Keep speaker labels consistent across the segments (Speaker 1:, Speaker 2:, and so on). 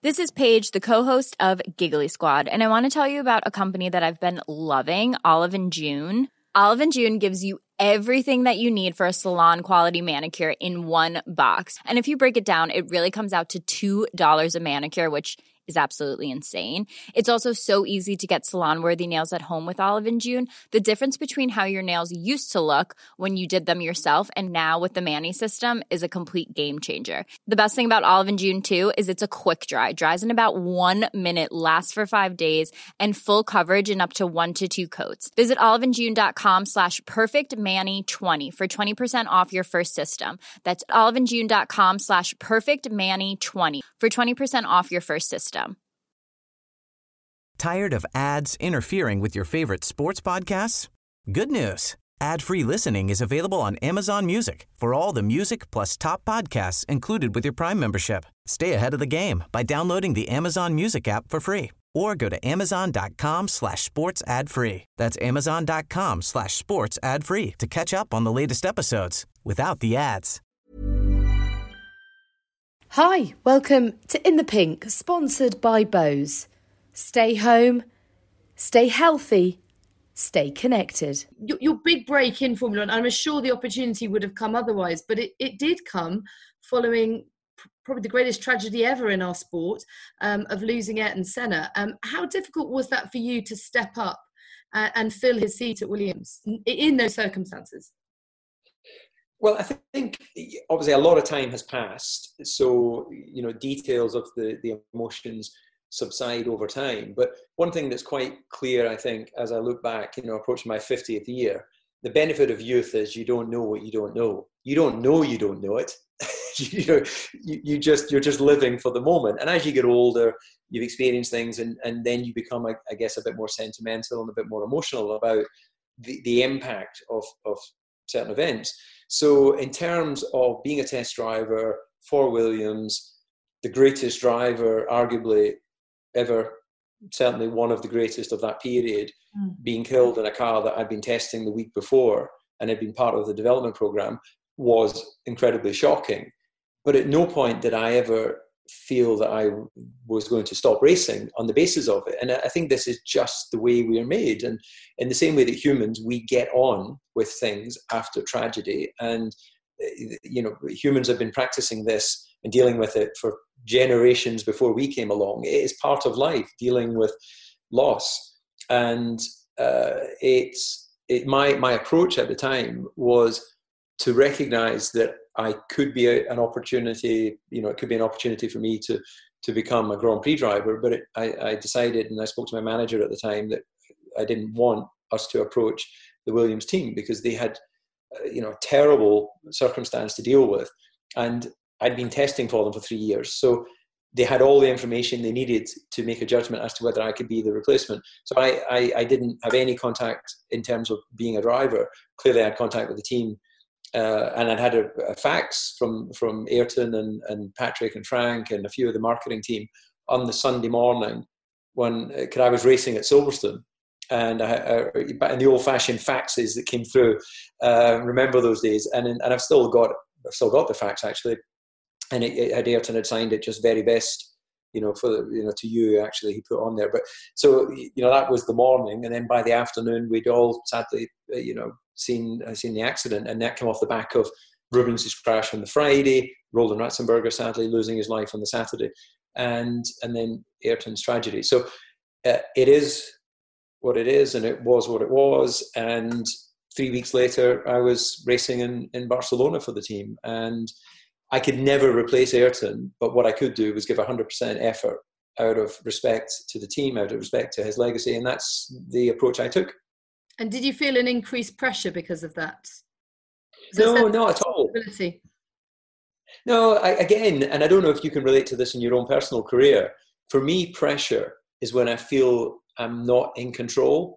Speaker 1: This is Paige, the co-host of Giggly Squad, and I want to tell you about a company that I've been loving, Olive and June. Olive and June gives you everything that you need for a salon-quality manicure in one box. And if you break it down, it really comes out to $2 a manicure, which is absolutely insane. It's also so easy to get salon-worthy nails at home with Olive and June. The difference between how your nails used to look when you did them yourself and now with the Mani system is a complete game changer. The best thing about Olive and June, too, is it's a quick dry. Dries in about 1 minute, lasts for 5 days, and full coverage in up to 1 to 2 coats. Visit oliveandjune.com/perfectmani20 for 20% off your first system. That's oliveandjune.com/perfectmani20 for 20% off your first system.
Speaker 2: Tired of ads interfering with your favorite sports podcasts? Good news. Ad-free listening is available on Amazon Music for all the music plus top podcasts included with your Prime membership. Stay ahead of the game by downloading the Amazon Music app for free or go to amazon.com/sports ad free. That's amazon.com/sports ad free to catch up on the latest episodes without the ads.
Speaker 3: Hi, welcome to In the Pink, sponsored by Bose. Stay home, stay healthy, stay connected.
Speaker 4: Your big break in Formula One, I'm sure the opportunity would have come otherwise, but it did come following probably the greatest tragedy ever in our sport, of losing Ayrton Senna. How difficult was that for you to step up and fill his seat at Williams in those circumstances?
Speaker 5: Well, I think obviously a lot of time has passed, so details of the emotions subside over time. But one thing that's quite clear, I think, as I look back, approaching my 50th year, the benefit of youth is you don't know what you don't know. You don't know it. You're just living for the moment. And as you get older, you've experienced things, and then you become, I guess, a bit more sentimental and a bit more emotional about the impact of certain events. So in terms of being a test driver for Williams, the greatest driver arguably ever, certainly one of the greatest of that period, being killed in a car that I'd been testing the week before and had been part of the development program, was incredibly shocking. But at no point did I ever feel that I was going to stop racing on the basis of it. And I think this is just the way we are made. And in the same way that humans, we get on with things after tragedy. And, humans have been practicing this and dealing with it for generations before we came along. It is part of life, dealing with loss. And my approach at the time was to recognize that I could be an opportunity, it could be an opportunity for me to become a Grand Prix driver. But I decided, and I spoke to my manager at the time, that I didn't want us to approach the Williams team because they had, a terrible circumstance to deal with. And I'd been testing for them for 3 years. So they had all the information they needed to make a judgment as to whether I could be the replacement. So I didn't have any contact in terms of being a driver. Clearly I had contact with the team. And I'd had a fax from Ayrton and Patrick and Frank and a few of the marketing team on the Sunday morning when I was racing at Silverstone. And in the old-fashioned faxes that came through, remember those days. And I've still got the fax actually. And Ayrton had signed it just very best, to you actually, he put on there. But so, that was the morning. And then by the afternoon, we'd all sadly, seen the accident. And that came off the back of Rubens' crash on the Friday, Roland Ratzenberger sadly losing his life on the Saturday, and then Ayrton's tragedy. So it is what it is, and it was what it was. And 3 weeks later, I was racing in Barcelona for the team. And I could never replace Ayrton, but what I could do was give 100% effort out of respect to the team, out of respect to his legacy. And that's the approach I took.
Speaker 4: And did you feel an increased pressure because of that?
Speaker 5: No, not at all. No, again, and I don't know if you can relate to this in your own personal career. For me, pressure is when I feel I'm not in control.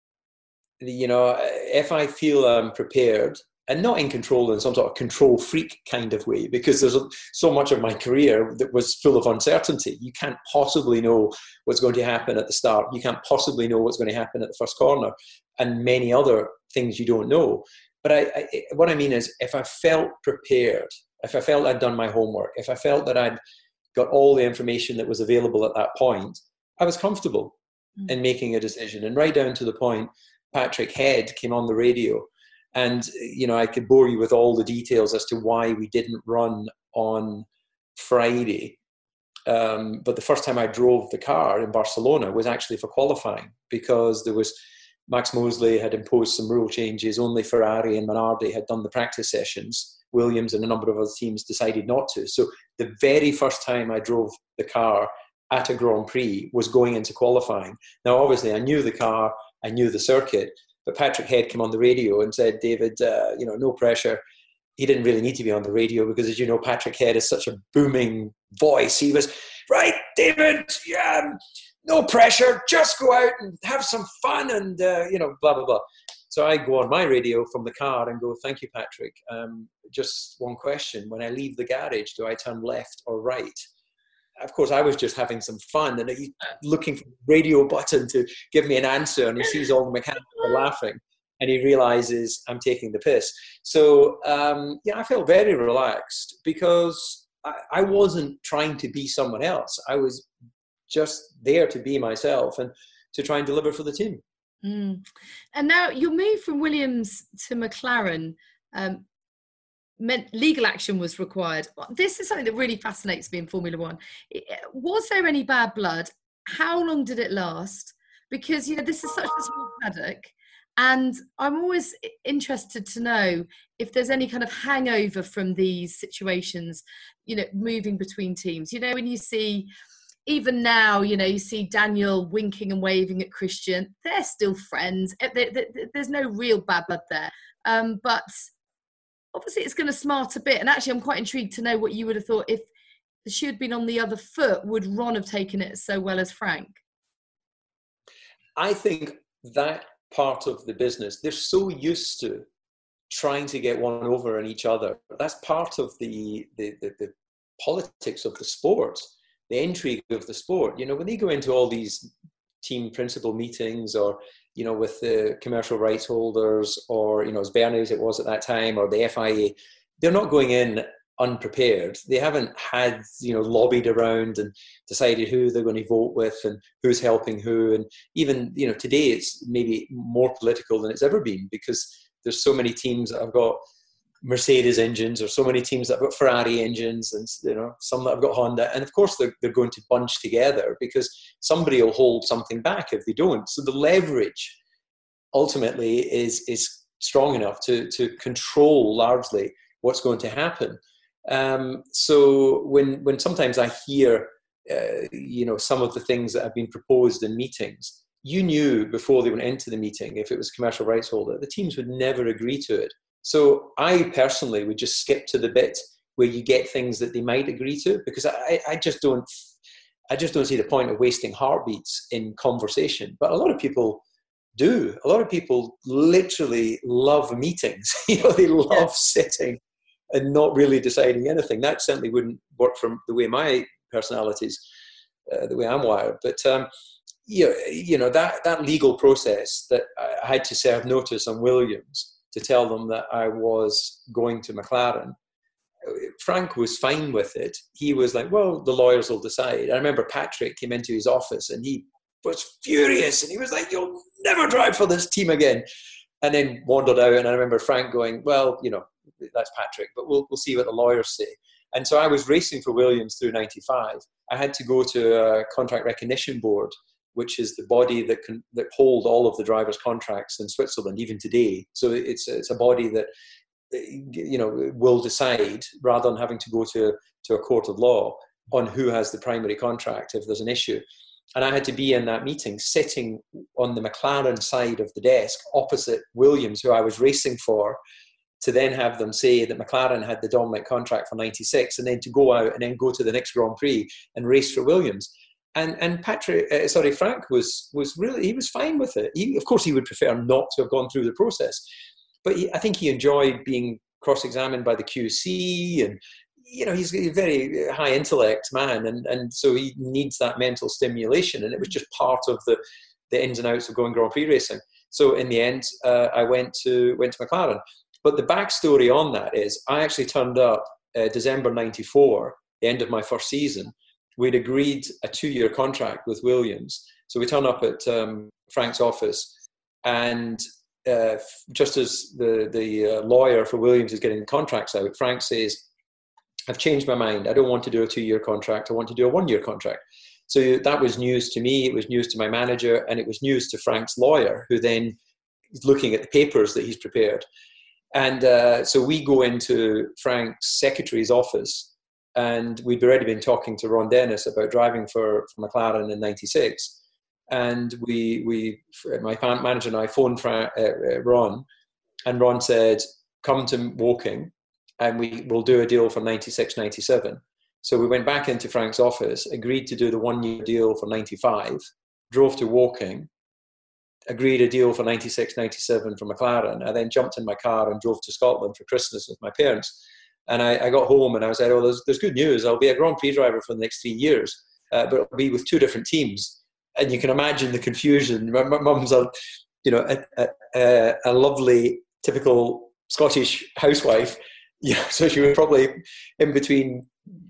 Speaker 5: If I feel I'm prepared, and not in control in some sort of control freak kind of way, because there's so much of my career that was full of uncertainty. You can't possibly know what's going to happen at the start. You can't possibly know what's going to happen at the first corner, and many other things you don't know. But what I mean is, if I felt prepared, if I felt I'd done my homework, if I felt that I'd got all the information that was available at that point, I was comfortable in making a decision. And right down to the point, Patrick Head came on the radio, and I could bore you with all the details as to why we didn't run on Friday. But the first time I drove the car in Barcelona was actually for qualifying, because there was Max Mosley had imposed some rule changes. Only Ferrari and Minardi had done the practice sessions. Williams and a number of other teams decided not to. So the very first time I drove the car at a Grand Prix was going into qualifying. Now, obviously, I knew the car, I knew the circuit, but Patrick Head came on the radio and said, David, no pressure. He didn't really need to be on the radio because, as you know, Patrick Head is such a booming voice. He was, right, David, no pressure, just go out and have some fun and, blah, blah, blah. So I go on my radio from the car and go, thank you, Patrick. Just one question. When I leave the garage, do I turn left or right? Of course, I was just having some fun and he's looking for the radio button to give me an answer, and he sees all the mechanics are laughing and he realizes I'm taking the piss. So, I felt very relaxed because I wasn't trying to be someone else. I was just there to be myself and to try and deliver for the team.
Speaker 4: And now your move from Williams to McLaren meant legal action was required. This is something that really fascinates me in Formula One. Was there any bad blood? How long did it last? Because, this is such a small paddock, and I'm always interested to know if there's any kind of hangover from these situations, moving between teams. When you see, even now, you see Daniel winking and waving at Christian, they're still friends. There's no real bad blood there. But obviously it's going to smart a bit. And actually, I'm quite intrigued to know what you would have thought if the shoe had been on the other foot. Would Ron have taken it so well as Frank?
Speaker 5: I think that part of the business, they're so used to trying to get one over on each other. That's part of the politics of the sport. The intrigue of the sport. When they go into all these team principal meetings, or with the commercial rights holders, or as Bernie as it was at that time, or the FIA, they're not going in unprepared. They haven't had lobbied around and decided who they're going to vote with and who's helping who. And even today it's maybe more political than it's ever been, because there's so many teams that have got Mercedes engines, or so many teams that have got Ferrari engines, and some that have got Honda, and of course they're going to bunch together because somebody will hold something back if they don't. So the leverage ultimately is strong enough to control largely what's going to happen. So when sometimes I hear some of the things that have been proposed in meetings, you knew before they went into the meeting, if it was commercial rights holder, the teams would never agree to it. So I personally would just skip to the bit where you get things that they might agree to, because I just don't see the point of wasting heartbeats in conversation. But a lot of people do. A lot of people literally love meetings. They love sitting and not really deciding anything. That certainly wouldn't work from the way my personality's, the way I'm wired. But that legal process that I had to serve notice on Williams to tell them that I was going to McLaren, Frank was fine with it. He was like, well, the lawyers will decide. I remember Patrick came into his office and he was furious, and he was like, you'll never drive for this team again. And then wandered out, and I remember Frank going, well, that's Patrick, but we'll see what the lawyers say. And so I was racing for Williams through 95. I had to go to a contract recognition board, which is the body that hold all of the drivers' contracts in Switzerland, even today. So it's a body that will decide, rather than having to go to a court of law, on who has the primary contract if there's an issue. And I had to be in that meeting, sitting on the McLaren side of the desk, opposite Williams, who I was racing for, to then have them say that McLaren had the dominant contract for 96, and then to go out and then go to the next Grand Prix and race for Williams. And Frank was really, he was fine with it. Of course, he would prefer not to have gone through the process, but I think he enjoyed being cross-examined by the QC, and he's a very high intellect man, and so he needs that mental stimulation, and it was just part of the ins and outs of going Grand Prix racing. So in the end, I went to McLaren. But the backstory on that is I actually turned up December 94, the end of my first season, we'd agreed a 2-year contract with Williams. So we turn up at Frank's office, and just as the lawyer for Williams is getting the contracts out, Frank says, I've changed my mind. I don't want to do a 2-year contract. I want to do a 1-year contract. So that was news to me. It was news to my manager, and it was news to Frank's lawyer, who then is looking at the papers that he's prepared. And so we go into Frank's secretary's office, and we'd already been talking to Ron Dennis about driving for McLaren in '96. And my manager and I phoned Ron, and Ron said, come to Woking and we will do a deal for 96, 97. So we went back into Frank's office, agreed to do the 1-year deal for 95, drove to Woking, agreed a deal for 96, 97 for McLaren. I then jumped in my car and drove to Scotland for Christmas with my parents. And I got home and I said, oh, there's good news. I'll be a Grand Prix driver for the next 3 years, but it'll be with 2 different teams. And you can imagine the confusion. My mum's a lovely, typical Scottish housewife. Yeah, so she was probably in between,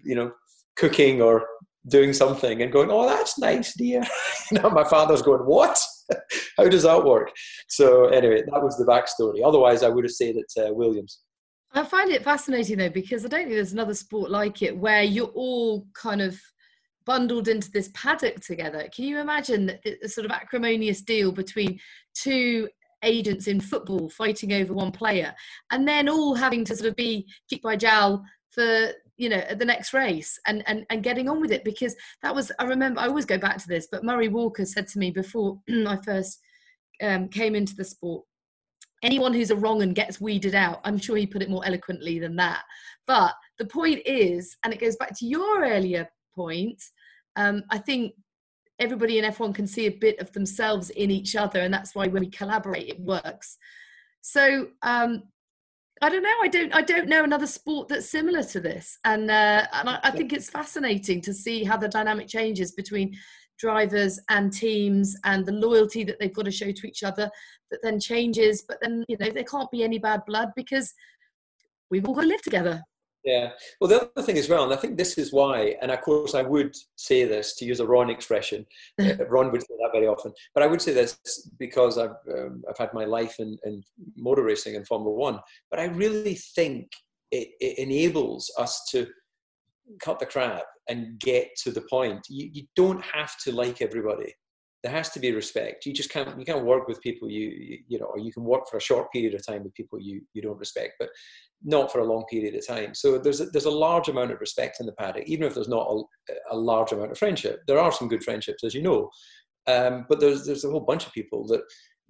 Speaker 5: cooking or doing something and going, oh, that's nice, dear. My father's going, what? How does that work? So anyway, that was the backstory. Otherwise, I would have said it Williams.
Speaker 4: I find it fascinating, though, because I don't think there's another sport like it where you're all kind of bundled into this paddock together. Can you imagine a sort of acrimonious deal between 2 agents in football fighting over 1 player, and then all having to sort of be cheek by jowl for the next race and getting on with it? Because that was, I remember, I always go back to this, but Murray Walker said to me before I first came into the sport, anyone who's a wrong and gets weeded out. I'm sure he put it more eloquently than that, but the point is, and it goes back to your earlier point, I think everybody in F1 can see a bit of themselves in each other, and that's why when we collaborate, it works. So I don't know. I don't know another sport that's similar to this, and I think it's fascinating to see how the dynamic changes between drivers and teams, and the loyalty that they've got to show to each other that then changes. But then there can't be any bad blood because we've all got to live together.
Speaker 5: Yeah. Well, the other thing as well, and I think this is why, and of course I would say this, to use a Ron expression, Ron would say that very often, but I would say this because I've had my life in motor racing and Formula One, but I really think it enables us to cut the crap and get to the point. You don't have to like everybody. There has to be respect. You can't work with people or you can work for a short period of time with people you don't respect, but not for a long period of time. So there's a large amount of respect in the paddock, even if there's not a large amount of friendship. There are some good friendships, as you know, but there's a whole bunch of people that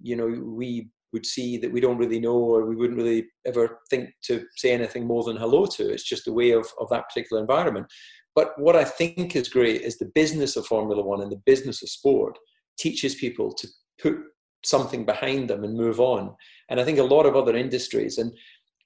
Speaker 5: we would see that we don't really know, or we wouldn't really ever think to say anything more than hello to. It's just the way of that particular environment. But what I think is great is the business of Formula One and the business of sport teaches people to put something behind them and move on. And I think a lot of other industries, and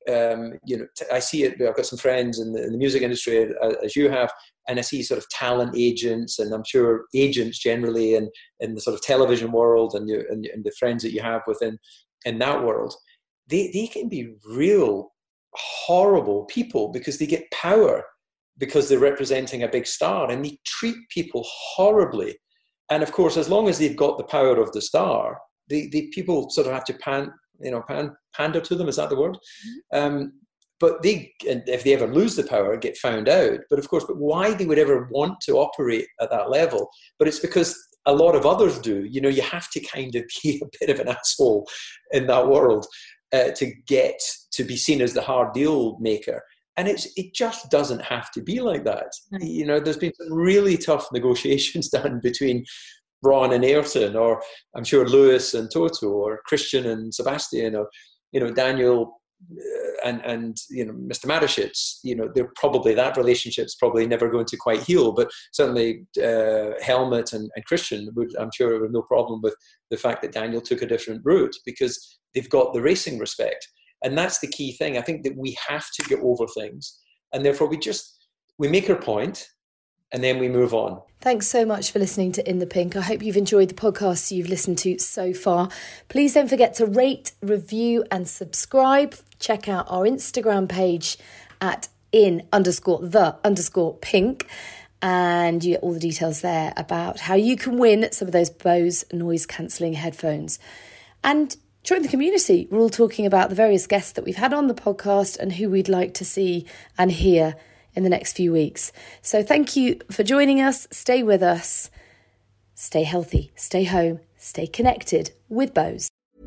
Speaker 5: I see it. I've got some friends in the music industry, as you have, and I see sort of talent agents, and I'm sure agents generally, and in the sort of television world, and the friends that you have within in that world, they can be real horrible people because they get power because they're representing a big star, and they treat people horribly. And of course, as long as they've got the power of the star, the people sort of have to pander to them. Is that the word? But if they ever lose the power, get found out. But of course, why they would ever want to operate at that level? But it's because a lot of others do. You have to kind of be a bit of an asshole in that world to get to be seen as the hard deal maker. And it just doesn't have to be like that. There's been some really tough negotiations done between Ron and Ayrton, or I'm sure Lewis and Toto, or Christian and Sebastian, or Daniel and Mr. Mateschitz. They're probably, that relationship's probably never going to quite heal. But certainly Helmut and Christian would, I'm sure, have no problem with the fact that Daniel took a different route because they've got the racing respect. And that's the key thing. I think that we have to get over things. And therefore we make our point and then we move on.
Speaker 3: Thanks so much for listening to In the Pink. I hope you've enjoyed the podcasts you've listened to so far. Please don't forget to rate, review and subscribe. Check out our Instagram page at in_the_pink. and you get all the details there about how you can win some of those Bose noise cancelling headphones. And join the community. We're all talking about the various guests that we've had on the podcast and who we'd like to see and hear in the next few weeks. So thank you for joining us. Stay with us. Stay healthy, stay home, stay connected with Bose.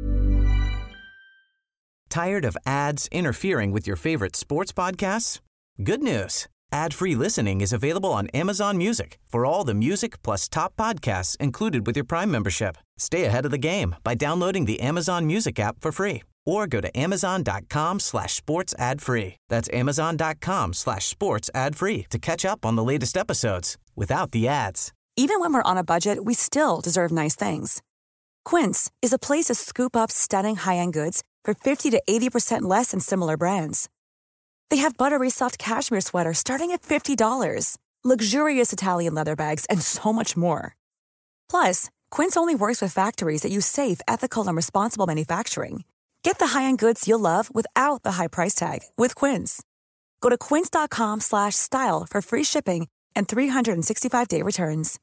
Speaker 2: Tired of ads interfering with your favorite sports podcasts? Good news. Ad-free listening is available on Amazon Music for all the music plus top podcasts included with your Prime membership. Stay ahead of the game by downloading the Amazon Music app for free or go to amazon.com/sports ad free. That's amazon.com/sports ad free to catch up on the latest episodes without the ads.
Speaker 6: Even when we're on a budget, we still deserve nice things. Quince is a place to scoop up stunning high-end goods for 50 to 80% less than similar brands. They have buttery soft cashmere sweaters starting at $50, luxurious Italian leather bags, and so much more. Plus, Quince only works with factories that use safe, ethical, and responsible manufacturing. Get the high-end goods you'll love without the high price tag with Quince. Go to quince.com/style for free shipping and 365-day returns.